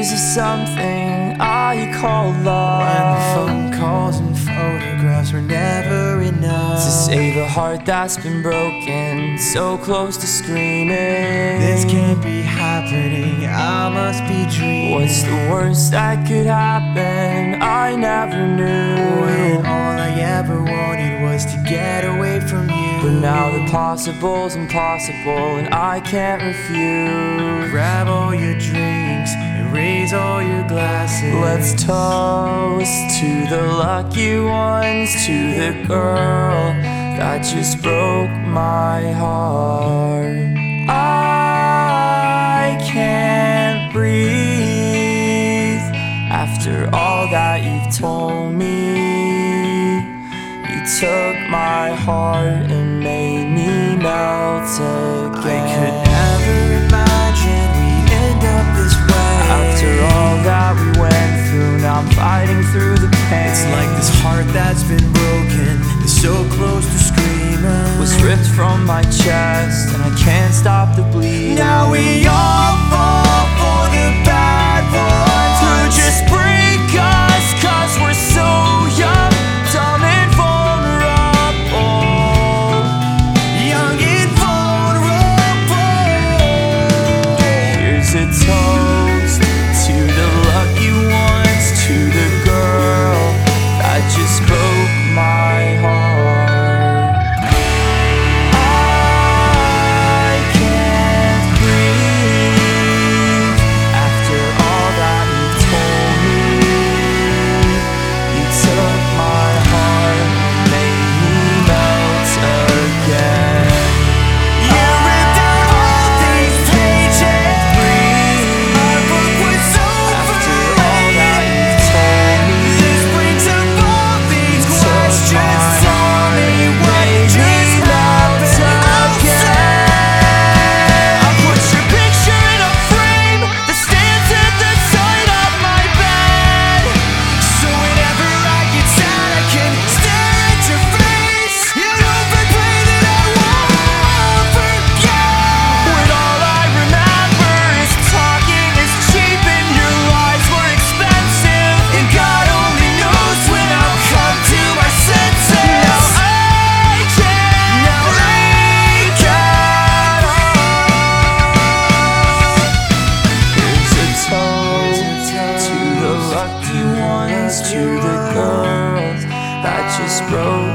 memories of something I call love. When the phone calls and photographs were never enough to save a heart that's been broken, so close to screaming. This can't be happening, I must be dreaming. What's the worst that could happen? I never knew. When all I ever wanted was to get away from you. But now the possible's impossible and I can't refuse. Grab all your drinks and raise all your glasses. Let's toast to the lucky ones, to the girl that just broke my heart. I can't breathe after all that you've told me. You took my heart and made me melt again. I could never imagine we'd end up this way. After all that we went through, now I'm fighting through the pain. It's like this heart that's been broken is so close to screaming. Was ripped from my chest and I can't stop the bleeding. Now we all fall for the bad ones who just break us 'cause we're so young, dumb and vulnerable. Young and vulnerable. Here's a toast to the lucky ones, to the girl that just broke my heart. I can't breathe after all that you told me. You took my heart and made me melt again. You ripped out all these pages. Our book was After all that you told me, This brings up all these questions. Tell me what just happened. I put your picture in a frame that stands at the side of my bed. So whenever I get sad, I can stare at your face and hope and pray that I won't forget. When all I remember is talking is cheap and your lies were expensive, And God only knows when I'll come to my senses. now I can't break out. Here's a toast to the lucky ones, to the girls that just broke